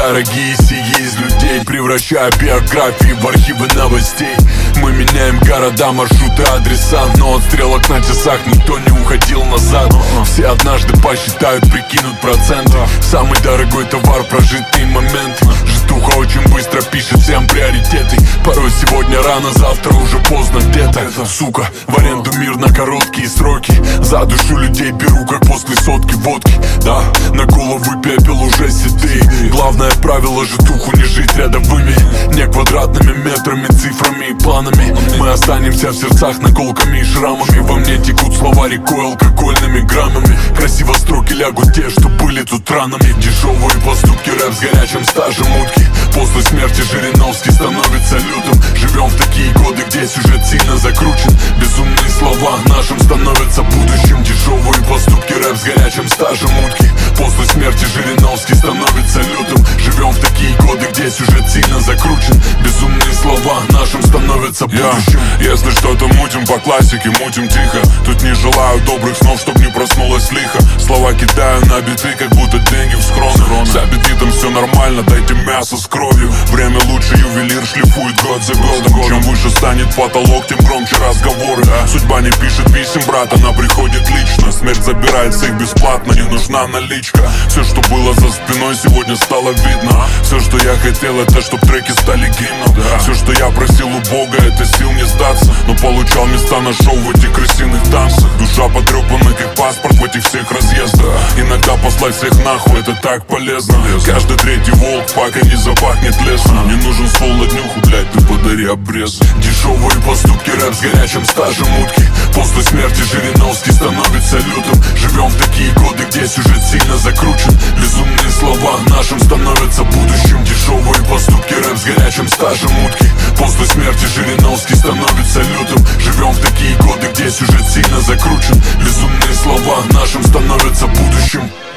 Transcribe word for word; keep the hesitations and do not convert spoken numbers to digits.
дорогие сии из людей, превращая биографии в архивы новостей. Мы меняем города, маршруты, адреса, но от стрелок на часах никто не уходил назад. Все однажды посчитают, прикинут проценты. Самый дорогой товар — прожитые моменты. Житуха очень быстро пишет всем приоритеты. Порой сегодня рано, завтра уже поздно где-то. Сука, в аренду мир на короткие сроки. За душу людей беру, как после сотки водки. Да, на голову пепел уже седые. Главное правило — житуху не жить рядовыми, не квадратными метрами, цифрами и планами. Мы останемся в сердцах наколками и шрамами. Во мне текут слова рекой алкогольными граммами. Красиво строки лягут те, что были тут ранами. Дешевые поступки, рэп с горячим стажем утки. После смерти Жириновский становится лютым. Живем в такие годы, где сюжет сильно закручен. Безумные слова нашим становятся будущим. Дешевые поступки, рэп с горячим стажем утки. После смерти Жириновский становится лютым. Живем в такие годы, где сюжет сильно закручен. Безумные слова нашим становятся будущим. Я, если что-то мутим по классике, мутим тихо. Тут не желаю добрых снов, чтоб не проснулась лихо. Слова кидаю на биты, как будто деньги в схрон. С аппетитом все нормально, дайте мясо с кровью. Время лучше, ювелир шлифует год за годом. Чем выше станет потолок, тем громче разговоры. Судьба не пишет писем, брат, она приходит лично. Смерть забирает всех бесплатно, не нужна наличка. Все, что было за спиной, сегодня стало видно. Все, что я хотел, это чтоб треки стали гимном. Все, что я просил у Бога, это сил не сдаться. Но получал места на шоу в этих крысиных танцах. Душа потрепана, как паспорт в этих всех разъездах. Иногда послать всех нахуй, это так полезно. Каждый третий волк, пока не запахнет лесом. Мне нужен ствол на днюху, блядь, ты подари обрез. Дешевые поступки, рэп с горячим стажем утки. После смерти Жириновский становится лютым. Живем в такие годы, где сюжет сильно закручен. Безумные слова нашим становятся будущим. Дешевые поступки, рэп с горячим стажем утки. После смерти Жириновский становится лютым. Живем в такие годы, где сюжет сильно закручен. Безумные слова нашим становятся будущим.